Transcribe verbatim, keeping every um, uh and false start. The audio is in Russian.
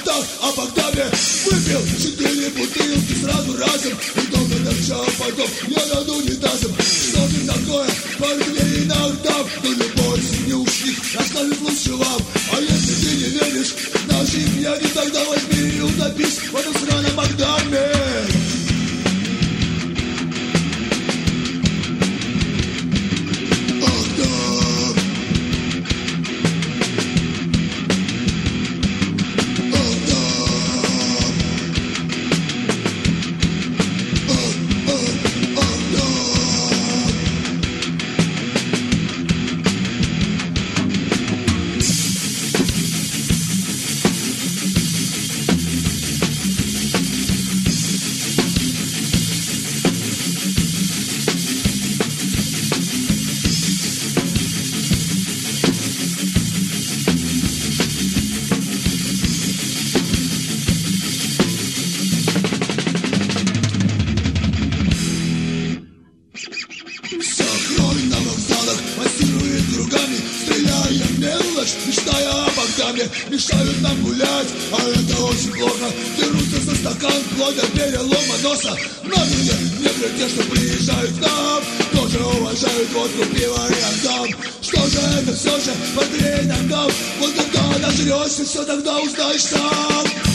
так, а Богдане выпил четыре бутылки сразу разом. И долго торчал потом, я над унитазом. Что ты такое, парни иногда, но любой синюшник расскажет лучше вам. А если ты не веришь нашим пьяни, тогда возьми и утопись в этом сраном Богдане. Мечтая о Богдане, мешают нам гулять, а это очень плохо. Дерутся за стакан, вплоть до перелома носа. Многие негры, те, что приезжают к нам, тоже уважают водку, пиво и антам. Что же это все же, подрей нам дал? Вот когда дожрешься, все тогда узнаешь сам.